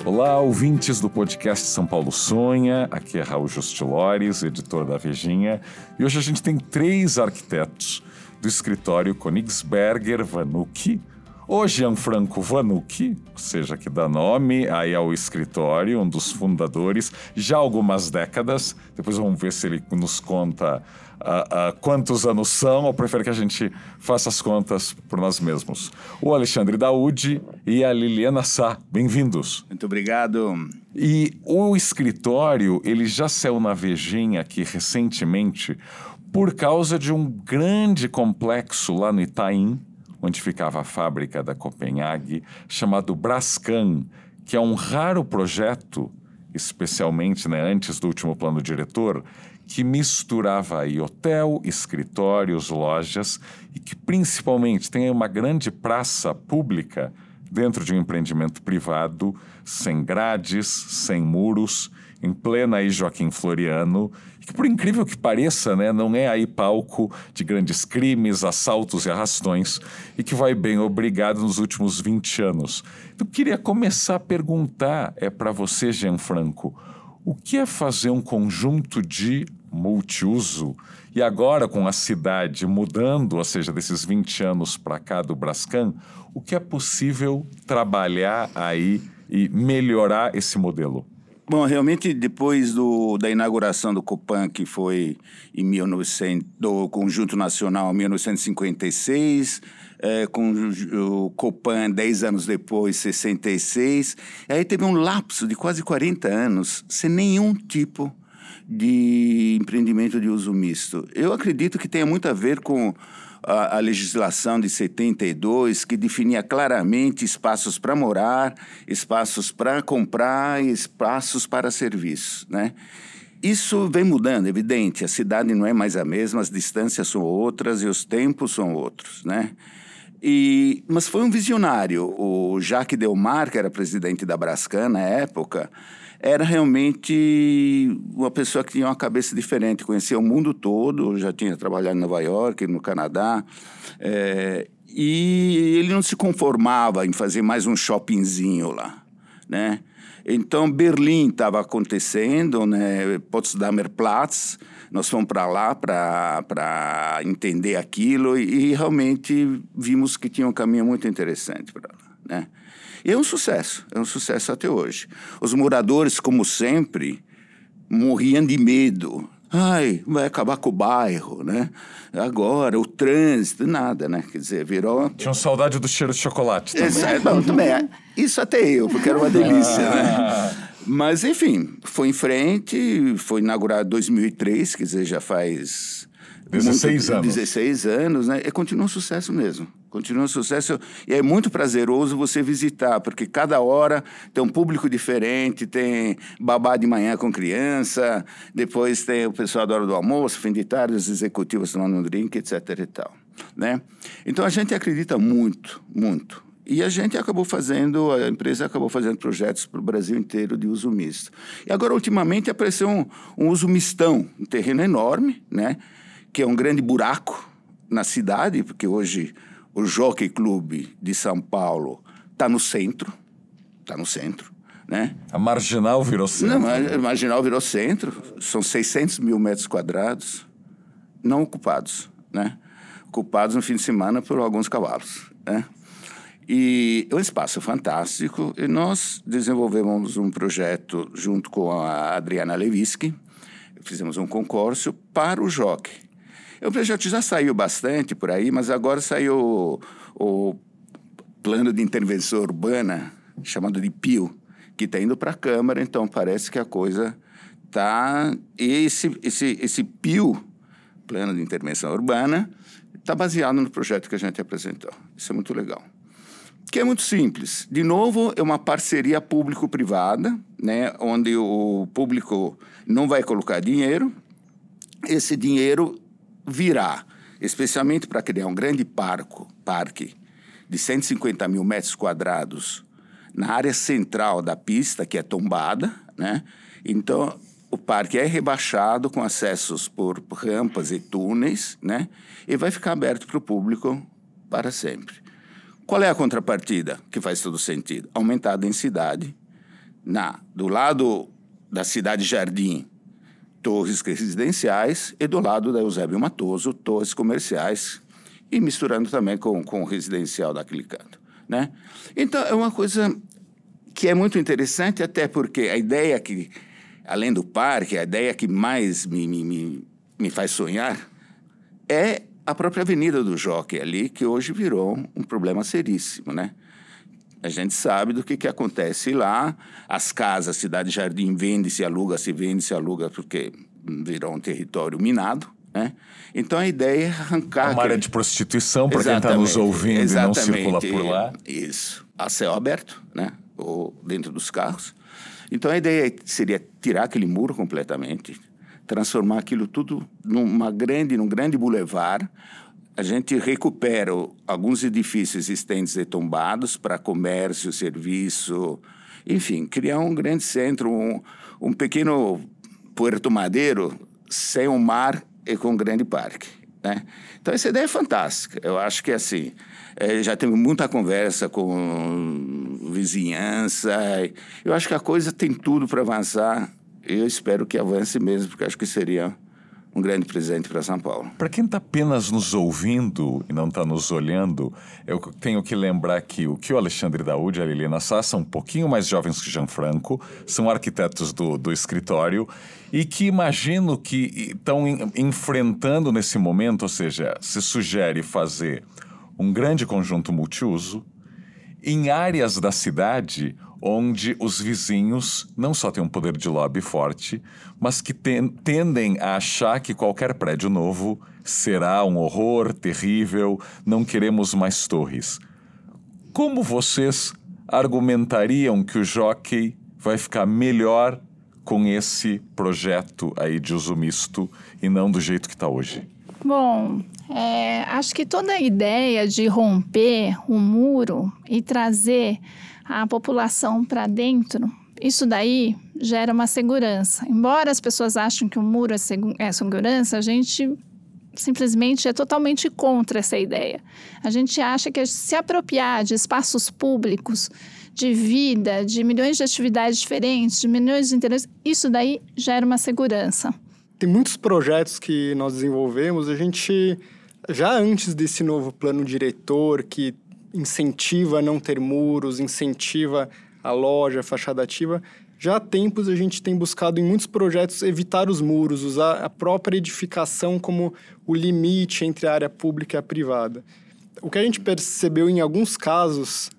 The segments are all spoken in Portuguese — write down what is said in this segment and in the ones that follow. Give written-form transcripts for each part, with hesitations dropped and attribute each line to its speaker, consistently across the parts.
Speaker 1: Olá, ouvintes do podcast São Paulo Sonha. Aqui é Raul Justilores, editor da Vejinha. E hoje a gente tem 3 arquitetos do escritório Königsberger Vanucci, ou Gianfranco Vanucci, ou seja, que dá nome aí ao escritório, um dos fundadores, já há algumas décadas. Depois vamos ver se ele nos conta quantos anos são, ou prefere que a gente faça as contas por nós mesmos. O Alexandre Daoudi e a Liliana Sá, bem-vindos.
Speaker 2: Muito obrigado.
Speaker 1: E o escritório, ele já saiu na Vejinha aqui recentemente por causa de um grande complexo lá no Itaim, onde ficava a fábrica da Copenhague, chamado Brascan, que é um raro projeto, especialmente antes do último plano diretor, que misturava aí hotel, escritórios, lojas e que principalmente tem uma grande praça pública dentro de um empreendimento privado, sem grades, sem muros, em plena aí Joaquim Floriano, que por incrível que pareça, não é aí palco de grandes crimes, assaltos e arrastões, e que vai bem obrigado nos últimos 20 anos. Então, eu queria começar a perguntar para você, Gianfranco, o que é fazer um conjunto de multiuso e agora com a cidade mudando, ou seja, desses 20 anos para cá do Brascan, o que é possível trabalhar aí e melhorar esse modelo?
Speaker 2: Bom, realmente, depois da inauguração do Copan, que foi do Conjunto Nacional em 1956, com o Copan 10 anos depois, 66, aí teve um lapso de quase 40 anos sem nenhum tipo de empreendimento de uso misto. Eu acredito que tenha muito a ver com a legislação de 72, que definia claramente espaços para morar, espaços para comprar e espaços para serviços, né? Isso vem mudando, evidente, a cidade não é mais a mesma, as distâncias são outras e os tempos são outros, né? Mas foi um visionário. O Jacques Delmar, que era presidente da Brascan na época, era realmente uma pessoa que tinha uma cabeça diferente, conhecia o mundo todo, já tinha trabalhado em Nova York, no Canadá, e ele não se conformava em fazer mais um shoppingzinho lá, né? Então, Berlim estava acontecendo, né? Potsdamer Platz, nós fomos para lá para entender aquilo e realmente vimos que tinha um caminho muito interessante para lá, né? E é um sucesso até hoje. Os moradores, como sempre, morriam de medo. Ai, vai acabar com o bairro, né? Agora, o trânsito, nada, né? Quer dizer, virou...
Speaker 1: Tinham saudade do cheiro de chocolate também.
Speaker 2: Bom, também. Isso até eu, porque era uma delícia, né? Mas, enfim, foi em frente, foi inaugurado em 2003, quer dizer, já faz... 16 anos, né? E continua um sucesso mesmo. Continua um sucesso e é muito prazeroso você visitar, porque cada hora tem um público diferente, tem babá de manhã com criança, depois tem o pessoal da hora do almoço, fim de tarde, os executivos tomando um drink, etc. e tal, né? Então a gente acredita muito, muito. E a empresa acabou fazendo projetos para o Brasil inteiro de uso misto. E agora, ultimamente, apareceu um uso mistão, um terreno enorme, né? Que é um grande buraco na cidade, porque hoje o Jockey Club de São Paulo está no centro, né?
Speaker 1: A Marginal virou centro.
Speaker 2: Não, a Marginal virou centro, são 600 mil metros quadrados não ocupados, né? Ocupados no fim de semana por alguns cavalos, né? E é um espaço fantástico, e nós desenvolvemos um projeto junto com a Adriana Lewicki, fizemos um concurso para o Jockey. O projeto já saiu bastante por aí, mas agora saiu o plano de intervenção urbana, chamado de PIU, que está indo para a Câmara, então parece que a coisa está... Esse PIU, plano de intervenção urbana, está baseado no projeto que a gente apresentou. Isso é muito legal. Que é muito simples. De novo, é uma parceria público-privada, né, onde o público não vai colocar dinheiro. Esse dinheiro virá, especialmente para criar um grande parque de 150 mil metros quadrados na área central da pista, que é tombada, né? Então, o parque é rebaixado com acessos por rampas e túneis, né? E vai ficar aberto para o público para sempre. Qual é a contrapartida? Que faz todo sentido. Aumentar a densidade Do lado da Cidade Jardim, torres residenciais, e do lado da Eusébio Matoso, torres comerciais, e misturando também com o residencial daquele canto, né? Então, é uma coisa que é muito interessante, até porque a ideia que, além do parque, a ideia que mais me faz sonhar é a própria Avenida do Jockey ali, que hoje virou um problema seríssimo, né? A gente sabe do que acontece lá. As casas, Cidade Jardim, vende-se, aluga, porque virou um território minado, né? Então, a ideia é arrancar...
Speaker 1: Uma área de prostituição, para quem está nos ouvindo e não circula por lá.
Speaker 2: Isso. A céu aberto, né? Ou dentro dos carros. Então, a ideia seria tirar aquele muro completamente, transformar aquilo tudo num grande boulevard. A gente recupera alguns edifícios existentes e tombados para comércio, serviço, enfim, criar um grande centro, um pequeno Puerto Madeiro sem o mar e com um grande parque, né? Então, essa ideia é fantástica. Eu acho que, assim, já tive muita conversa com vizinhança. Eu acho que a coisa tem tudo para avançar. Eu espero que avance mesmo, porque acho que seria um grande presente para São Paulo.
Speaker 1: Para quem está apenas nos ouvindo e não está nos olhando, eu tenho que lembrar que o Alexandre Daoud e a Liliana Sá são um pouquinho mais jovens que Gianfranco, são arquitetos do escritório e que imagino que estão enfrentando nesse momento, ou seja, se sugere fazer um grande conjunto multiuso em áreas da cidade onde os vizinhos não só têm um poder de lobby forte, mas que tendem a achar que qualquer prédio novo será um horror terrível, não queremos mais torres. Como vocês argumentariam que o Jockey vai ficar melhor com esse projeto aí de uso misto e não do jeito que está hoje?
Speaker 3: Bom, acho que toda a ideia de romper o muro e trazer a população para dentro, isso daí gera uma segurança. Embora as pessoas achem que o muro é segurança, a gente simplesmente é totalmente contra essa ideia. A gente acha que se apropriar de espaços públicos, de vida, de milhões de atividades diferentes, de milhões de interesses, isso daí gera uma segurança.
Speaker 4: Tem muitos projetos que nós desenvolvemos, a gente, já antes desse novo plano diretor, que incentiva a não ter muros, incentiva a loja, a fachada ativa, já há tempos a gente tem buscado em muitos projetos evitar os muros, usar a própria edificação como o limite entre a área pública e a privada. O que a gente percebeu em alguns casos,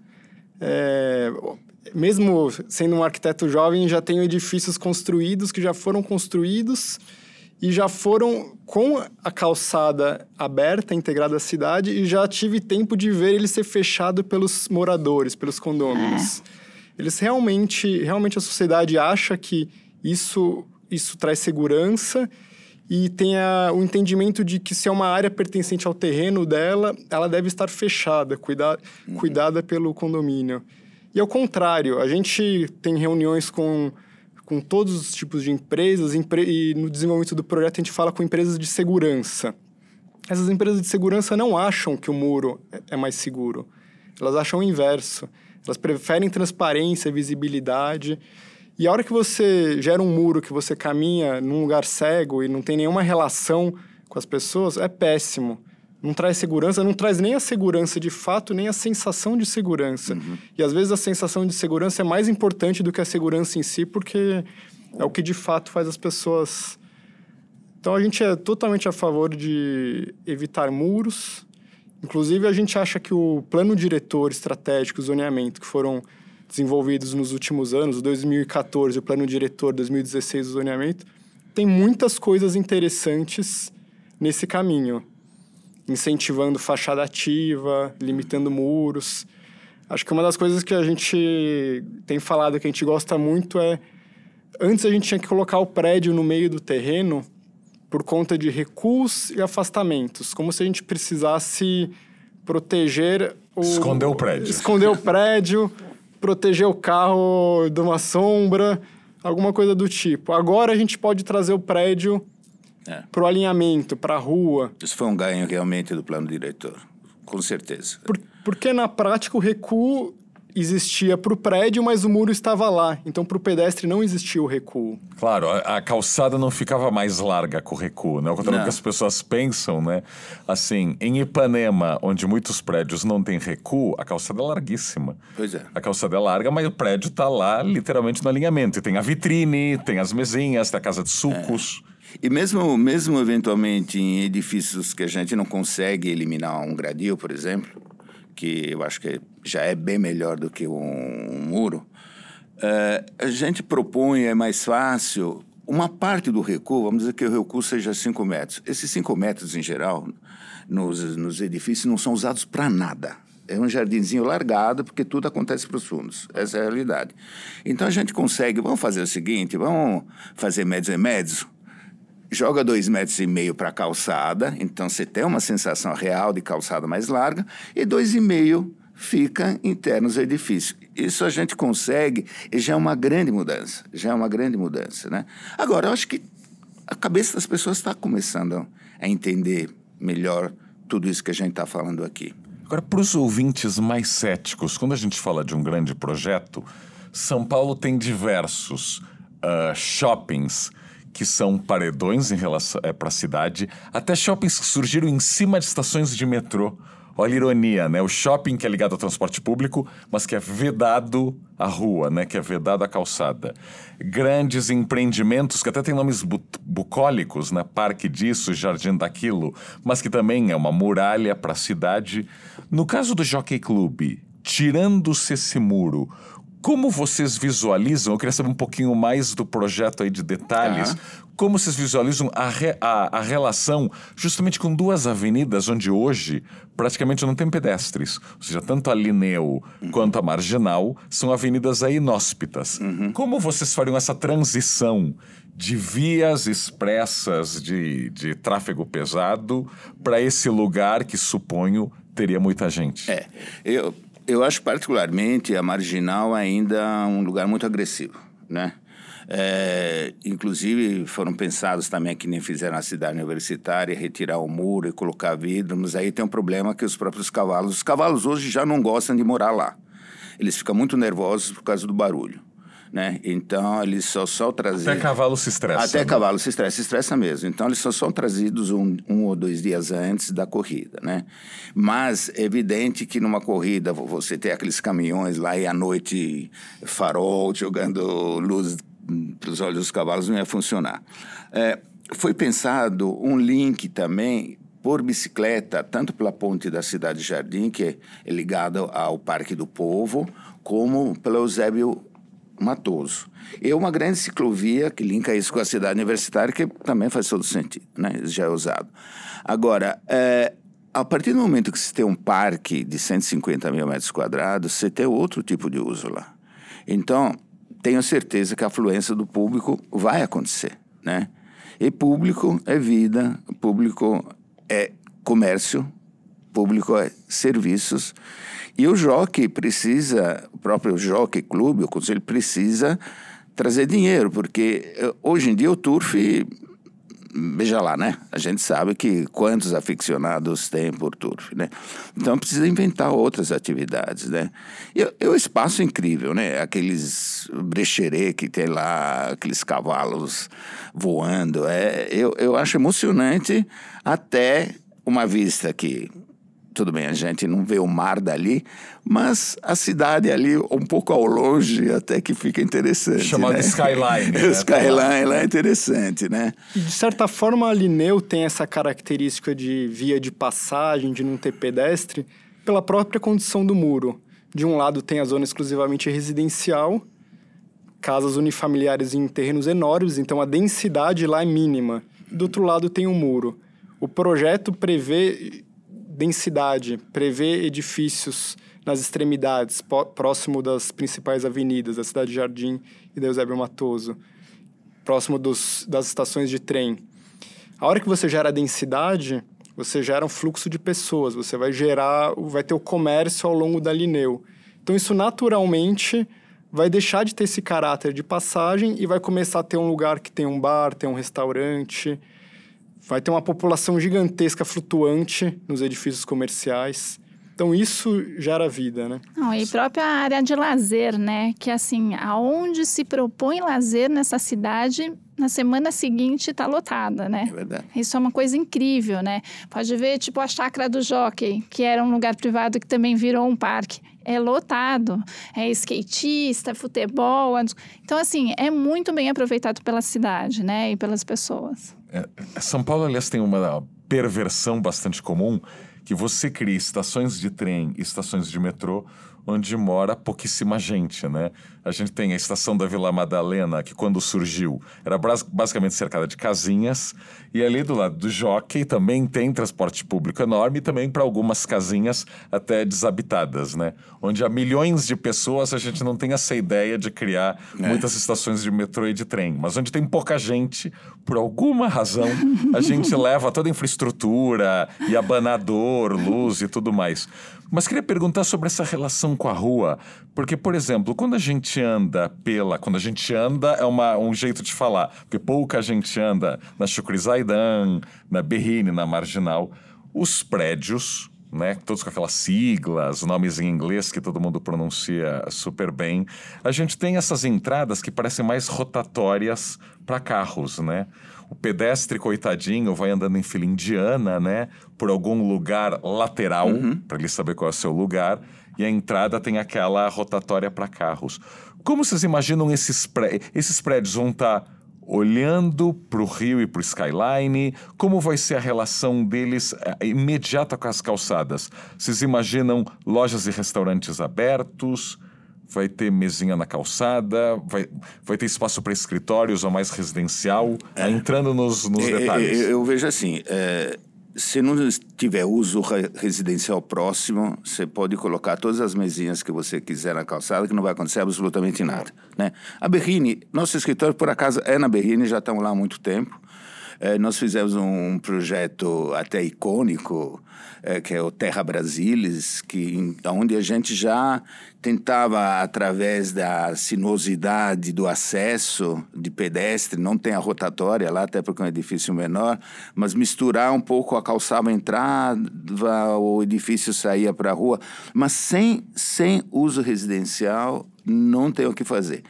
Speaker 4: mesmo sendo um arquiteto jovem, já tenho edifícios construídos que já foram construídos e já foram com a calçada aberta, integrada à cidade, e já tive tempo de ver ele ser fechado pelos moradores, pelos condôminos. Eles realmente a sociedade acha que isso traz segurança e tem o entendimento de que se é uma área pertencente ao terreno dela, ela deve estar fechada, cuidada pelo condomínio. E ao contrário, a gente tem reuniões com todos os tipos de empresas, e no desenvolvimento do projeto a gente fala com empresas de segurança. Essas empresas de segurança não acham que o muro é mais seguro. Elas acham o inverso. Elas preferem transparência, visibilidade. E a hora que você gera um muro, que você caminha num lugar cego e não tem nenhuma relação com as pessoas, é péssimo. Não traz segurança, não traz nem a segurança de fato, nem a sensação de segurança. Uhum. E às vezes a sensação de segurança é mais importante do que a segurança em si, porque é o que de fato faz as pessoas... Então a gente é totalmente a favor de evitar muros. Inclusive a gente acha que o plano diretor estratégico, o zoneamento, que foram desenvolvidos nos últimos anos, 2014, o plano diretor 2016, o zoneamento, tem muitas coisas interessantes nesse caminho. Incentivando fachada ativa, limitando muros. Acho que uma das coisas que a gente tem falado, que a gente gosta muito é... Antes a gente tinha que colocar o prédio no meio do terreno por conta de recuos e afastamentos. Como se a gente precisasse proteger...
Speaker 1: Esconder o prédio.
Speaker 4: Esconder o prédio, proteger o carro de uma sombra, alguma coisa do tipo. Agora a gente pode trazer o prédio... para o alinhamento, para a rua.
Speaker 2: Isso foi um ganho realmente do plano diretor, com certeza.
Speaker 4: Porque na prática o recuo existia para o prédio, mas o muro estava lá. Então, para o pedestre não existia o recuo.
Speaker 1: Claro, a calçada não ficava mais larga com o recuo, né? O contrário do que as pessoas pensam, né? Assim, em Ipanema, onde muitos prédios não têm recuo, a calçada é larguíssima.
Speaker 2: Pois é.
Speaker 1: A calçada é larga, mas o prédio está lá, literalmente, no alinhamento. E tem a vitrine, tem as mesinhas, tem a casa de sucos.
Speaker 2: E mesmo eventualmente em edifícios que a gente não consegue eliminar um gradil, por exemplo, que eu acho que já é bem melhor do que um muro, a gente propõe, é mais fácil, uma parte do recuo, vamos dizer que o recuo seja 5 metros. Esses 5 metros, em geral, nos edifícios não são usados para nada. É um jardinzinho largado, porque tudo acontece para os fundos. Essa é a realidade. Então, a gente consegue, vamos fazer o seguinte, vamos fazer médios e médios, joga 2,5 metros para a calçada, então você tem uma sensação real de calçada mais larga, e 2,5 fica internos ao edifício. Isso a gente consegue, e já é uma grande mudança, né? Agora, eu acho que a cabeça das pessoas está começando a entender melhor tudo isso que a gente está falando aqui.
Speaker 1: Agora, para os ouvintes mais céticos, quando a gente fala de um grande projeto, São Paulo tem diversos shoppings que são paredões em relação para a cidade, até shoppings que surgiram em cima de estações de metrô. Olha a ironia, né? O shopping que é ligado ao transporte público, mas que é vedado à rua, né? Que é vedado à calçada. Grandes empreendimentos que até têm nomes bucólicos, né? Parque disso, Jardim daquilo, mas que também é uma muralha para a cidade. No caso do Jockey Club, tirando-se esse muro, como vocês visualizam, eu queria saber um pouquinho mais do projeto aí de detalhes, como vocês visualizam a relação justamente com duas avenidas onde hoje praticamente não tem pedestres. Ou seja, tanto a Linneu quanto a Marginal são avenidas aí inóspitas. Como vocês fariam essa transição de vias expressas de tráfego pesado para esse lugar que, suponho, teria muita gente?
Speaker 2: Eu acho particularmente a Marginal ainda um lugar muito agressivo, né? Inclusive foram pensados também que nem fizeram na cidade universitária, retirar o muro e colocar vidro, mas aí tem um problema que os próprios cavalos... Os cavalos hoje já não gostam de morar lá. Eles ficam muito nervosos por causa do barulho, né? Então, eles só são trazidos...
Speaker 1: Até cavalo se estressa.
Speaker 2: Até cavalo se estressa mesmo. Então, eles só são trazidos um ou 2 dias antes da corrida, né? Mas é evidente que numa corrida você tem aqueles caminhões lá e à noite farol jogando luz para os olhos dos cavalos, não ia funcionar. Foi pensado um link também por bicicleta, tanto pela ponte da Cidade Jardim, que é ligada ao Parque do Povo, como pelo Eusébio Matoso. E uma grande ciclovia que linka isso com a cidade universitária, que também faz todo sentido, né? Isso já é usado. Agora, a partir do momento que você tem um parque de 150 mil metros quadrados, você tem outro tipo de uso lá. Então, tenho certeza que a afluência do público vai acontecer, né? E público é vida, público é comércio, público é serviços. E o jockey precisa, o próprio Jockey Club, o conselho precisa trazer dinheiro, porque hoje em dia o turf, veja lá, né? A gente sabe que quantos aficionados tem por turf, né? Então precisa inventar outras atividades, né? E o espaço é incrível, né? Aqueles brecheret que tem lá, aqueles cavalos voando, eu acho emocionante, até uma vista que... Tudo bem, a gente não vê o mar dali, mas a cidade ali, um pouco ao longe, até que fica interessante.
Speaker 1: Chamado, né? Skyline.
Speaker 2: O Skyline lá é interessante, né?
Speaker 4: E, de certa forma, a Linneu tem essa característica de via de passagem, de não ter pedestre, pela própria condição do muro. De um lado tem a zona exclusivamente residencial, casas unifamiliares em terrenos enormes, então a densidade lá é mínima. Do outro lado tem um muro. O projeto prevê... densidade, prevê edifícios nas extremidades, próximo das principais avenidas, da Cidade Jardim e da Eusébio Matoso, próximo das estações de trem. A hora que você gera densidade, você gera um fluxo de pessoas, você vai ter o comércio ao longo da Linneu. Então, isso naturalmente vai deixar de ter esse caráter de passagem e vai começar a ter um lugar que tem um bar, tem um restaurante... Vai ter uma população gigantesca flutuante nos edifícios comerciais. Então, isso gera vida, né?
Speaker 3: Não, e própria área de lazer, né? Que, assim, aonde se propõe lazer nessa cidade, na semana seguinte está lotada, né?
Speaker 2: É verdade.
Speaker 3: Isso é uma coisa incrível, né? Pode ver, tipo, a Chácara do Jockey, que era um lugar privado que também virou um parque. É lotado. É skatista, futebol. Então, assim, é muito bem aproveitado pela cidade, né? E pelas pessoas.
Speaker 1: São Paulo, aliás, tem uma perversão bastante comum, que você cria estações de trem e estações de metrô onde mora pouquíssima gente, né? A gente tem a estação da Vila Madalena, que quando surgiu era basicamente cercada de casinhas, e ali do lado do Jockey também tem transporte público enorme, e também para algumas casinhas até desabitadas, né? Onde há milhões de pessoas, a gente não tem essa ideia de criar muitas estações de metrô e de trem, mas onde tem pouca gente, por alguma razão, a gente leva toda a infraestrutura e abanador, luz e tudo mais. Mas queria perguntar sobre essa relação com a rua, porque, por exemplo, quando a gente anda é um jeito de falar, porque pouca gente anda na Chucrizaidan, na Berrini, na Marginal, os prédios, né, todos com aquelas siglas, nomes em inglês que todo mundo pronuncia super bem, a gente tem essas entradas que parecem mais rotatórias para carros, né? O pedestre, coitadinho, vai andando em fila indiana, né? Por algum lugar lateral, para ele saber qual é o seu lugar. E a entrada tem aquela rotatória para carros. Como vocês imaginam esses prédios vão estar olhando para o rio e para o skyline? Como vai ser a relação deles imediata com as calçadas? Vocês imaginam lojas e restaurantes abertos? Vai ter mesinha na calçada? Vai ter espaço para escritórios ou mais residencial? Entrando nos detalhes.
Speaker 2: Eu vejo assim, se não tiver uso residencial próximo, você pode colocar todas as mesinhas que você quiser na calçada, que não vai acontecer absolutamente nada, né? A Berrini, nosso escritório, por acaso, é na Berrini, já estamos lá há muito tempo. Nós fizemos um projeto até icônico, que é o Terra Brasilis, onde a gente já tentava, através da sinuosidade do acesso de pedestre, não tem a rotatória lá, até porque é um edifício menor, mas misturar um pouco a calçada entrava, o edifício saía para a rua, mas sem uso residencial não tem o que fazer.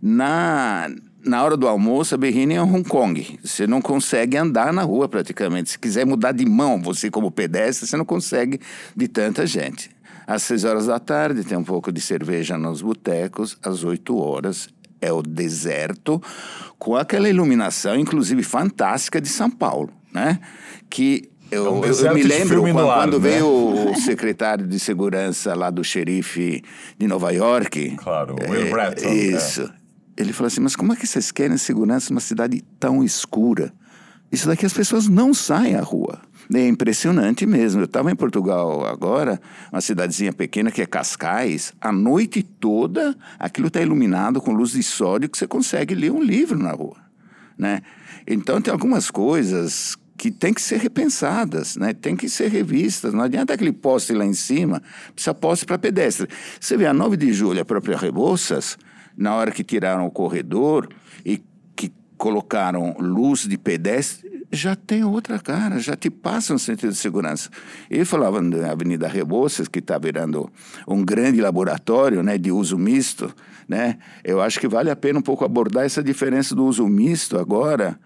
Speaker 2: Na hora do almoço, a Berrini é Hong Kong. Você não consegue andar na rua praticamente. Se quiser mudar de mão, você como pedestre, você não consegue de tanta gente. Às 6 horas da tarde tem um pouco de cerveja nos botecos. Às 8 horas é o deserto, com aquela iluminação, inclusive fantástica, de São Paulo, né? Que eu me lembro quando veio o secretário de segurança lá do xerife de Nova York.
Speaker 1: Claro, Will Bratton.
Speaker 2: Isso. Ele falou assim, mas como é que vocês querem segurança numa cidade tão escura? Isso daqui as pessoas não saem à rua. É impressionante mesmo. Eu estava em Portugal agora, uma cidadezinha pequena que é Cascais. A noite toda, aquilo está iluminado com luz de sódio que você consegue ler um livro na rua, né? Então, tem algumas coisas que tem que ser repensadas, né? Tem que ser revistas. Não adianta aquele poste lá em cima, precisa poste para pedestre. Você vê a 9 de julho, a própria Rebouças, na hora que tiraram o corredor e que colocaram luz de pedestre, já tem outra cara, já te passa um sentido de segurança. Ele falava da Avenida Rebouças, que está virando um grande laboratório, né, de uso misto, né? Eu acho que vale a pena um pouco abordar essa diferença do uso misto agora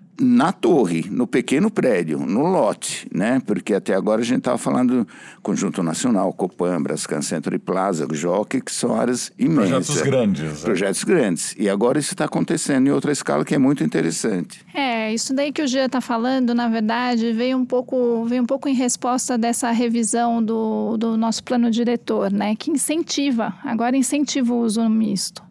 Speaker 2: na torre, no pequeno prédio, no lote, né? Porque até agora a gente estava falando Conjunto Nacional, Copan, Brascan Centro e Plaza, Jockey, que são áreas imensas.
Speaker 1: Projetos grandes.
Speaker 2: Projetos grandes. E agora isso está acontecendo em outra escala que é muito interessante.
Speaker 3: Isso daí que o Jean está falando, na verdade, veio um pouco em resposta dessa revisão do nosso plano diretor, né? Que agora incentiva o uso misto.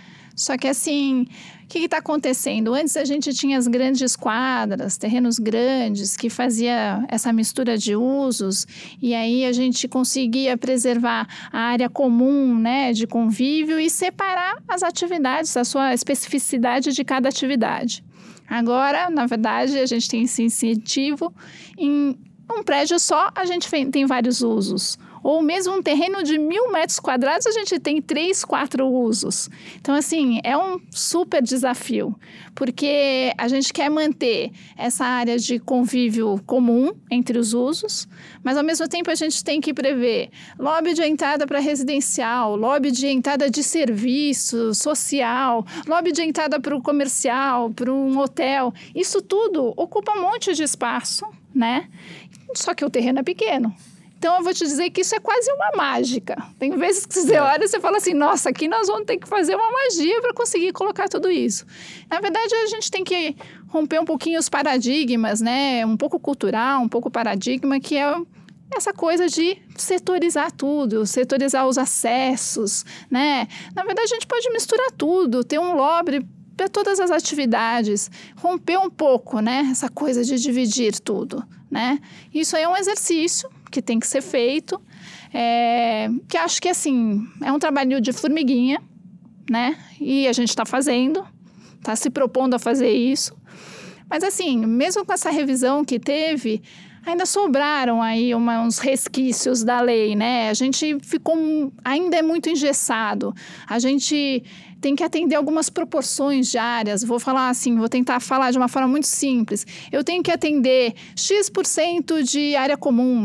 Speaker 3: Só que assim, o que está acontecendo? Antes a gente tinha as grandes quadras, terrenos grandes, que fazia essa mistura de usos, e aí a gente conseguia preservar a área comum, né, de convívio e separar as atividades, a sua especificidade de cada atividade. Agora, na verdade, a gente tem esse incentivo em um prédio só, a gente tem vários usos. Ou mesmo um terreno de 1.000 metros quadrados, a gente tem 3, 4 usos. Então, assim, é um super desafio, porque a gente quer manter essa área de convívio comum entre os usos, mas, ao mesmo tempo, a gente tem que prever lobby de entrada para residencial, lobby de entrada de serviço, social, lobby de entrada para o comercial, para um hotel. Isso tudo ocupa um monte de espaço, né? Só que o terreno é pequeno. Então, eu vou te dizer que isso é quase uma mágica. Tem vezes que você olha e você fala assim, nossa, aqui nós vamos ter que fazer uma magia para conseguir colocar tudo isso. Na verdade, a gente tem que romper um pouquinho os paradigmas, né? Um pouco cultural, um pouco paradigma, que é essa coisa de setorizar tudo, setorizar os acessos, né? Na verdade, a gente pode misturar tudo, ter um lobby para todas as atividades, romper um pouco, né? Essa coisa de dividir tudo, né? Isso aí é um exercício que tem que ser feito, que acho que, assim, é um trabalho de formiguinha, né? E a gente está fazendo, está se propondo a fazer isso. Mas, assim, mesmo com essa revisão que teve, ainda sobraram aí uns resquícios da lei, né? A gente ainda é muito engessado. A gente tem que atender algumas proporções de áreas. Vou tentar falar de uma forma muito simples. Eu tenho que atender X% de área comum,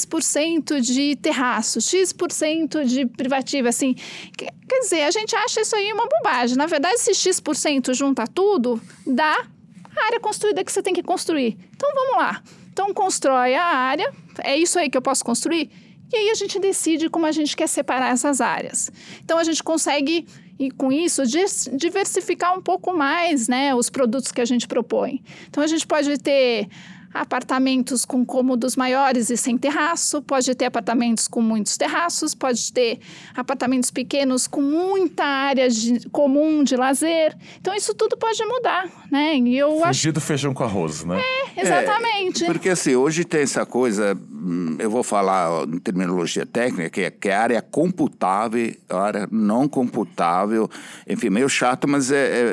Speaker 3: X% de terraço, X% de privativa, assim. Quer dizer, a gente acha isso aí uma bobagem. Na verdade, se X% junta tudo, dá a área construída que você tem que construir. Então, vamos lá. Então, constrói a área, é isso aí que eu posso construir? E aí a gente decide como a gente quer separar essas áreas. Então, a gente consegue, e com isso, diversificar um pouco mais, né, os produtos que a gente propõe. Então, a gente pode ter apartamentos com cômodos maiores e sem terraço, pode ter apartamentos com muitos terraços, pode ter apartamentos pequenos com muita área comum de lazer. Então, isso tudo pode mudar, né? E
Speaker 1: Fugir do feijão com arroz, né?
Speaker 3: Exatamente.
Speaker 2: Porque, assim, hoje tem essa coisa, eu vou falar em terminologia técnica, que é área computável, área não computável, enfim, meio chato, mas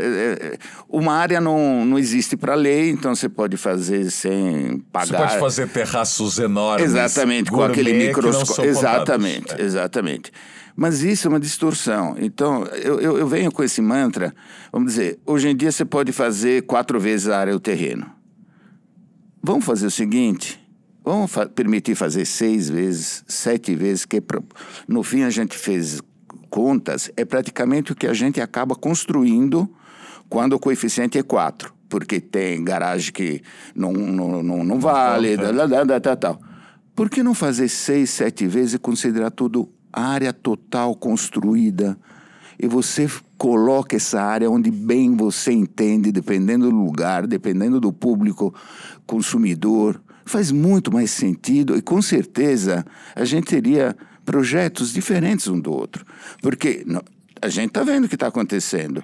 Speaker 2: uma área não existe para lei, então você pode fazer sem pagar.
Speaker 1: Você pode fazer terraços enormes.
Speaker 2: Exatamente, com aquele microscópio.
Speaker 1: Exatamente.
Speaker 2: Exatamente. Mas isso é uma distorção. Então, eu venho com esse mantra, vamos dizer, hoje em dia você pode fazer 4 vezes a área do terreno. Vamos fazer o seguinte, vamos permitir fazer 6 vezes, 7 vezes, que no fim a gente fez contas, é praticamente o que a gente acaba construindo quando o coeficiente é 4. Porque tem garagem que não vale, tal. Por que não fazer 6, 7 vezes e considerar tudo área total construída? E você coloca essa área onde bem você entende, dependendo do lugar, dependendo do público consumidor. Faz muito mais sentido e, com certeza, a gente teria projetos diferentes um do outro. Porque a gente está vendo o que está acontecendo.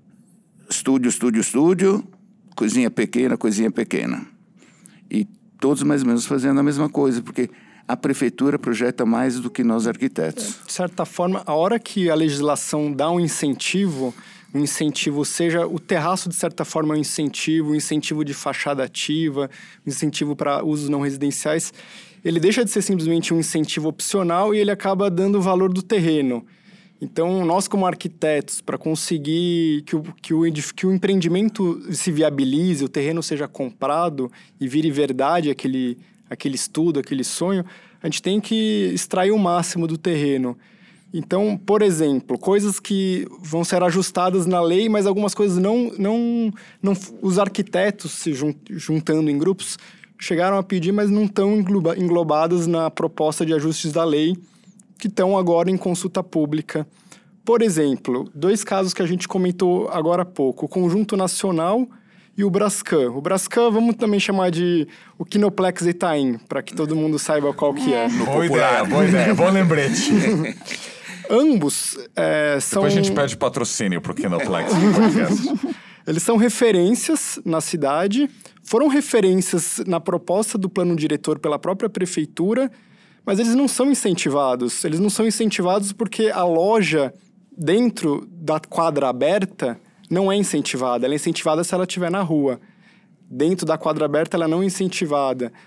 Speaker 2: Estúdio, coisinha pequena. E todos mais ou menos fazendo a mesma coisa, porque a prefeitura projeta mais do que nós arquitetos.
Speaker 4: De certa forma, a hora que a legislação dá um incentivo seja o terraço, de certa forma, é um incentivo de fachada ativa, um incentivo para usos não residenciais, ele deixa de ser simplesmente um incentivo opcional e ele acaba dando o valor do terreno. Então, nós como arquitetos, para conseguir que o empreendimento se viabilize, o terreno seja comprado e vire verdade aquele estudo, aquele sonho, a gente tem que extrair o máximo do terreno. Então, por exemplo, coisas que vão ser ajustadas na lei, mas algumas coisas não os arquitetos se juntando em grupos chegaram a pedir, mas não estão englobadas na proposta de ajustes da lei, que estão agora em consulta pública. Por exemplo, 2 casos que a gente comentou agora há pouco, o Conjunto Nacional e o Brascan. O Brascan, vamos também chamar de o Kinoplex Itaim, para que todo mundo saiba qual que é.
Speaker 1: Boa ideia, bom lembrete.
Speaker 4: Ambos são...
Speaker 1: Depois a gente pede patrocínio pro Kinoplex no podcast.
Speaker 4: Eles são referências na cidade, foram referências na proposta do plano diretor pela própria prefeitura, mas eles não são incentivados. Eles não são incentivados porque a loja dentro da quadra aberta não é incentivada. Ela é incentivada se ela estiver na rua. Dentro da quadra aberta, ela não é incentivada.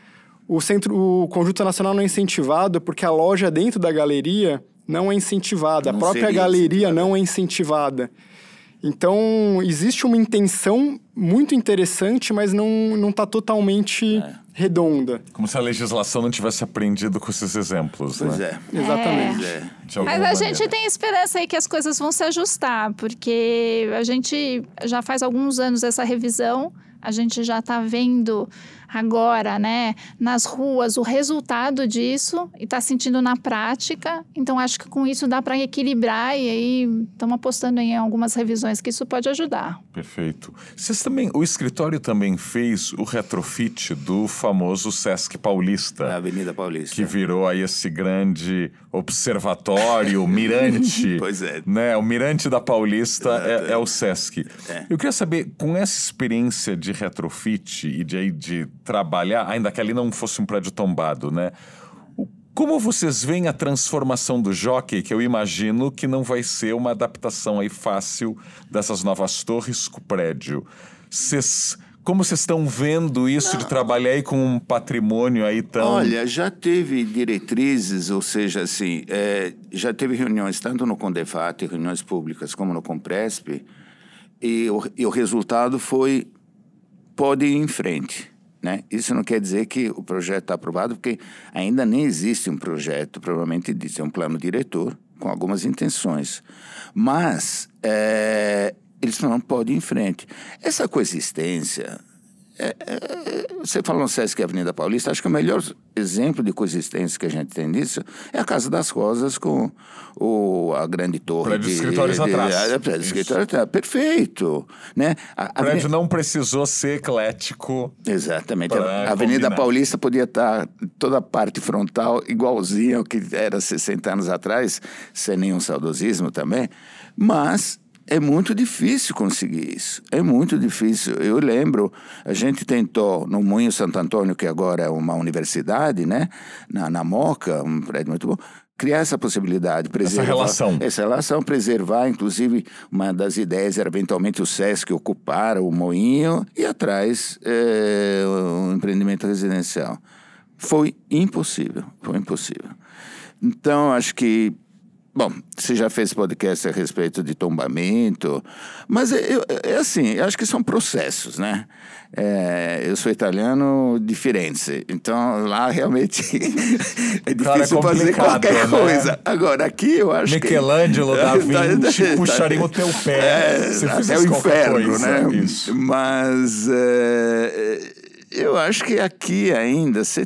Speaker 4: o Conjunto Nacional não é incentivado porque a loja dentro da galeria não é incentivada, a própria galeria não é incentivada. Então, existe uma intenção muito interessante, mas não está totalmente redonda.
Speaker 1: Como se a legislação não tivesse aprendido com esses exemplos,
Speaker 2: Pois
Speaker 1: né?
Speaker 4: Exatamente.
Speaker 3: Mas a gente tem esperança aí que as coisas vão se ajustar, porque a gente já faz alguns anos essa revisão, a gente já está vendo agora, né, nas ruas o resultado disso e está sentindo na prática. Então, acho que com isso dá para equilibrar e aí estamos apostando em algumas revisões que isso pode ajudar.
Speaker 1: Perfeito. O escritório também fez o retrofit do famoso Sesc Paulista.
Speaker 2: Na Avenida Paulista.
Speaker 1: Que virou aí esse grande observatório, mirante.
Speaker 2: Pois é.
Speaker 1: Né? O mirante da Paulista é o Sesc.
Speaker 2: É.
Speaker 1: Eu queria saber, com essa experiência de retrofit e de trabalhar, ainda que ali não fosse um prédio tombado, né? Como vocês veem a transformação do Jockey, que eu imagino que não vai ser uma adaptação aí fácil dessas novas torres com o prédio? Como vocês estão vendo isso de trabalhar aí com um patrimônio aí tão...
Speaker 2: Olha, já teve diretrizes, ou seja, assim, já teve reuniões tanto no Condefat, reuniões públicas, como no Compresp, e o resultado foi, pode ir em frente. Né? Isso não quer dizer que o projeto está aprovado, porque ainda nem existe um projeto, provavelmente dito, é um plano diretor, com algumas intenções. Mas eles não podem ir em frente. Essa coexistência... você falou no Sesc Avenida Paulista, acho que o melhor exemplo de coexistência que a gente tem nisso é a Casa das Rosas com a grande torre.
Speaker 1: Prédio de escritórios atrás.
Speaker 2: Prédio de escritórios atrás. Perfeito. Né?
Speaker 1: O prédio não precisou ser eclético.
Speaker 2: Exatamente. A Avenida Paulista podia estar toda a parte frontal igualzinha ao que era 60 anos atrás, sem nenhum saudosismo também, mas... é muito difícil conseguir isso. É muito difícil. Eu lembro, a gente tentou no Moinho Santo Antônio, que agora é uma universidade, né? Na Moca, um prédio muito bom, criar essa possibilidade, preservar... Essa relação, preservar, inclusive, uma das ideias era eventualmente o Sesc ocupar o Moinho e atrás um empreendimento residencial. Foi impossível. Então, acho que... Bom, você já fez podcast a respeito de tombamento, mas assim, eu acho que são processos, né? Eu sou italiano de Firenze, então lá realmente é difícil fazer qualquer coisa. Agora, aqui eu acho
Speaker 1: Michelangelo, Da Vinci puxariam o teu pé se
Speaker 2: até o inferno,
Speaker 1: coisa,
Speaker 2: né?
Speaker 1: Isso.
Speaker 2: Mas... eu acho que aqui ainda você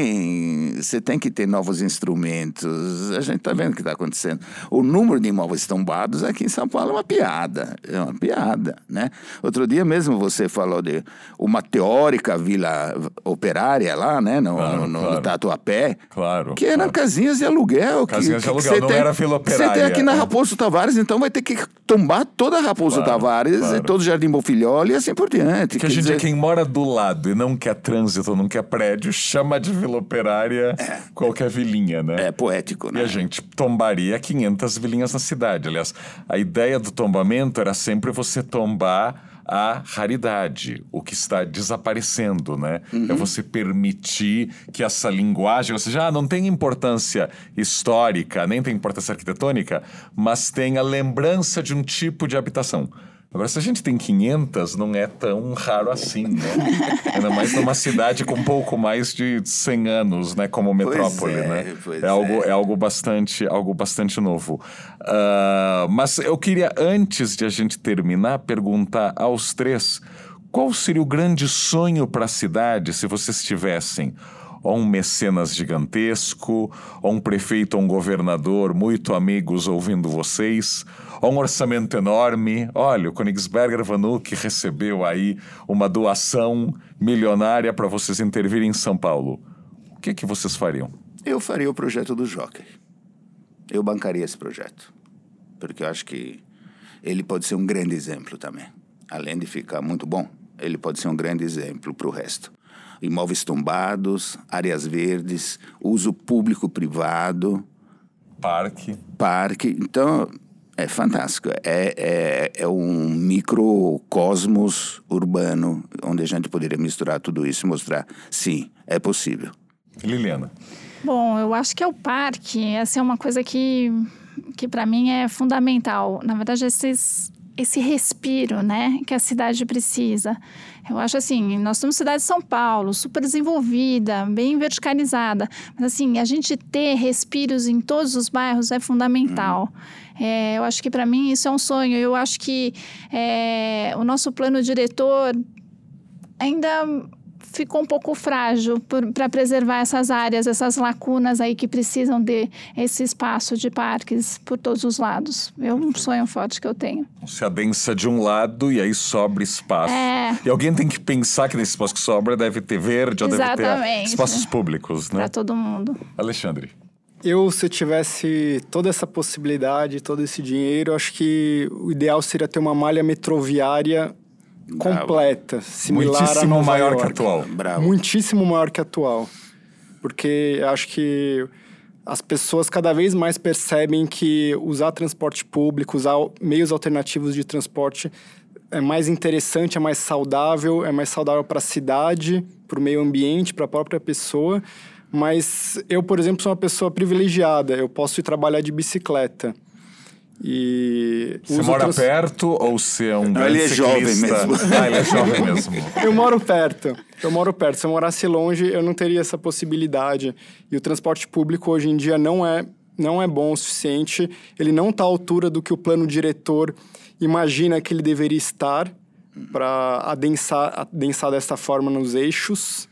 Speaker 2: tem que ter novos instrumentos. A gente está vendo o que está acontecendo. O número de imóveis tombados aqui em São Paulo é uma piada. Né? Outro dia mesmo você falou de uma teórica vila operária lá, né? No Tatuapé.
Speaker 1: Claro.
Speaker 2: Que eram casinhas de aluguel.
Speaker 1: Casinhas de aluguel, não era vila operária.
Speaker 2: Você tem aqui na Raposo Tavares, então vai ter que tombar toda a Raposo Tavares, todo o Jardim Bonfilholi e assim por diante.
Speaker 1: Porque hoje em dia quem mora do lado e não quer trânsito, não quer prédio, chama de vila operária qualquer vilinha, né?
Speaker 2: É poético, né?
Speaker 1: E a gente tombaria 500 vilinhas na cidade. Aliás, a ideia do tombamento era sempre você tombar a raridade, o que está desaparecendo, né? É você permitir que essa linguagem, ou seja, não tem importância histórica, nem tem importância arquitetônica, mas tem a lembrança de um tipo de habitação. Agora, se a gente tem 500, não é tão raro assim, né? Ainda mais numa cidade com um pouco mais de 100 anos, né? Como metrópole, né? É algo bastante novo. Mas eu queria, antes de a gente terminar, perguntar aos três qual seria o grande sonho para a cidade se vocês tivessem ou um mecenas gigantesco, ou um prefeito ou um governador muito amigos ouvindo vocês, ou um orçamento enorme. Olha, o Königsberger Vanuc recebeu aí uma doação milionária para vocês intervirem em São Paulo. O que vocês fariam?
Speaker 2: Eu faria o projeto do Jockey. Eu bancaria esse projeto. Porque eu acho que ele pode ser um grande exemplo também. Além de ficar muito bom, ele pode ser um grande exemplo para o resto. Imóveis tombados, áreas verdes, uso público-privado. Parque. Então, é fantástico. É um microcosmos urbano, onde a gente poderia misturar tudo isso e mostrar, sim, é possível.
Speaker 1: Liliana.
Speaker 3: Bom, eu acho que é o parque. Essa é uma coisa que para mim é fundamental. Na verdade, esse respiro, né, que a cidade precisa. Eu acho assim, nós temos cidade de São Paulo, super desenvolvida, bem verticalizada. Mas assim, a gente ter respiros em todos os bairros é fundamental. Eu acho que para mim isso é um sonho. Eu acho que o nosso plano diretor ainda ficou um pouco frágil para preservar essas áreas, essas lacunas aí que precisam de esse espaço de parques por todos os lados. É um sonho forte que eu tenho.
Speaker 1: Se adensa de um lado e aí sobra espaço. E alguém tem que pensar que nesse espaço que sobra deve ter verde, ou deve ter espaços públicos, né?
Speaker 3: Para todo mundo.
Speaker 1: Alexandre.
Speaker 4: Se eu tivesse toda essa possibilidade, todo esse dinheiro, acho que o ideal seria ter uma malha metroviária completa, similar
Speaker 1: muitíssimo
Speaker 4: a Nova
Speaker 1: maior
Speaker 4: York.
Speaker 1: que atual.
Speaker 2: Bravo.
Speaker 4: Muitíssimo maior que atual. Porque acho que as pessoas cada vez mais percebem que usar transporte público, usar meios alternativos de transporte é mais interessante, é mais saudável para a cidade, para o meio ambiente, para a própria pessoa. Mas eu, por exemplo, sou uma pessoa privilegiada. Eu posso ir trabalhar de bicicleta.
Speaker 1: Você mora perto ou você é um grande ciclista?
Speaker 2: Ele é jovem mesmo.
Speaker 1: Ele é jovem mesmo.
Speaker 4: Eu moro perto. Se eu morasse longe, eu não teria essa possibilidade. E o transporte público hoje em dia não é bom o suficiente. Ele não está à altura do que o plano diretor imagina que ele deveria estar para adensar dessa forma nos eixos.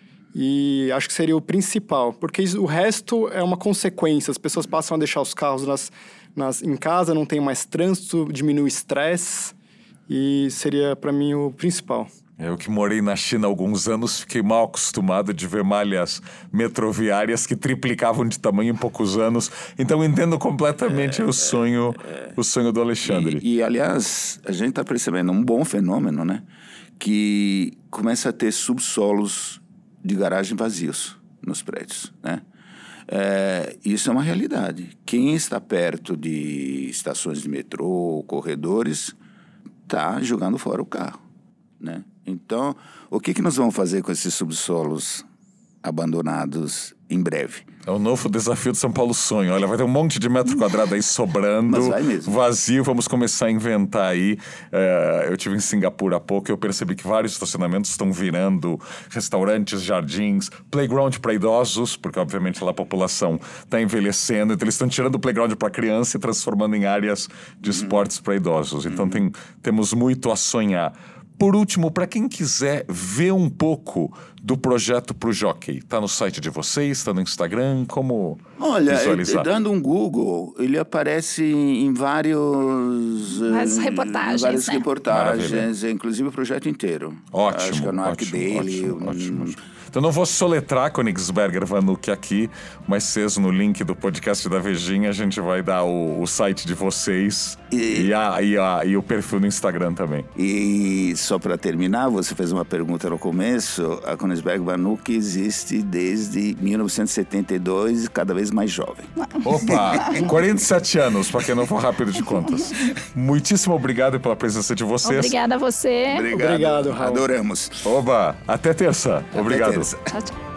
Speaker 4: E acho que seria o principal, porque o resto é uma consequência. As pessoas passam a deixar os carros em casa, não tem mais trânsito, diminui o estresse e seria, para mim, o principal.
Speaker 1: Eu que morei na China há alguns anos, fiquei mal acostumado de ver malhas metroviárias que triplicavam de tamanho em poucos anos. Então, entendo completamente o sonho do Alexandre.
Speaker 2: E, aliás, a gente está percebendo um bom fenômeno, né? Que começa a ter subsolos de garagem vazios nos prédios, né? Isso é uma realidade. Quem está perto de estações de metrô, corredores, está jogando fora o carro, né? Então, o que nós vamos fazer com esses subsolos abandonados em breve?
Speaker 1: É o novo desafio de São Paulo Sonho. Olha, vai ter um monte de metro quadrado aí sobrando,
Speaker 2: mas vai mesmo.
Speaker 1: Vazio, vamos começar a inventar aí. Eu estive em Singapura há pouco e eu percebi que vários estacionamentos estão virando restaurantes, jardins, playground para idosos, porque obviamente lá a população está envelhecendo, então eles estão tirando o playground para criança e transformando em áreas de esportes para idosos. Então temos muito a sonhar. Por último, para quem quiser ver um pouco do projeto Pro Jockey, está no site de vocês, está no Instagram, como visualizar?
Speaker 2: Olha, dando um Google, ele aparece em
Speaker 3: várias reportagens,
Speaker 2: inclusive o projeto inteiro.
Speaker 1: Ótimo,
Speaker 2: acho que é no Arc dele.
Speaker 1: Ótimo. Então não vou soletrar Königsberger Vanucci aqui, mas vocês no link do podcast da Vejinha a gente vai dar o site de vocês e o perfil no Instagram também.
Speaker 2: E só para terminar, você fez uma pergunta no começo, a Königsberger Vanucci existe desde 1972 e cada vez mais jovem.
Speaker 1: Opa, 47 anos, para quem não for rápido de contas. Muitíssimo obrigado pela presença de vocês.
Speaker 3: Obrigada a você.
Speaker 4: Obrigado, Raul.
Speaker 2: Adoramos.
Speaker 1: Oba, até terça. Obrigado.
Speaker 3: Tchau, tchau.